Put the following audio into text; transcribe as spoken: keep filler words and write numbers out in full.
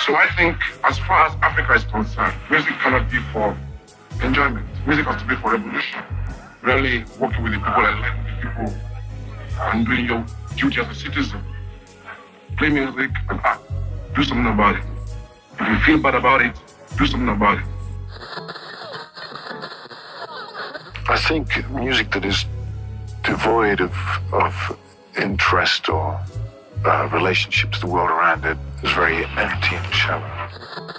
So I think, as far as Africa is concerned, music cannot be for enjoyment. Music has to be for revolution. Really working with the people, enlightening the people, and doing your duty as a citizen. Play music and act. Do something about it. If you feel bad about it, do something about it. I think music that is devoid of, of interest or uh, relationship to the world around it is very empty and shallow.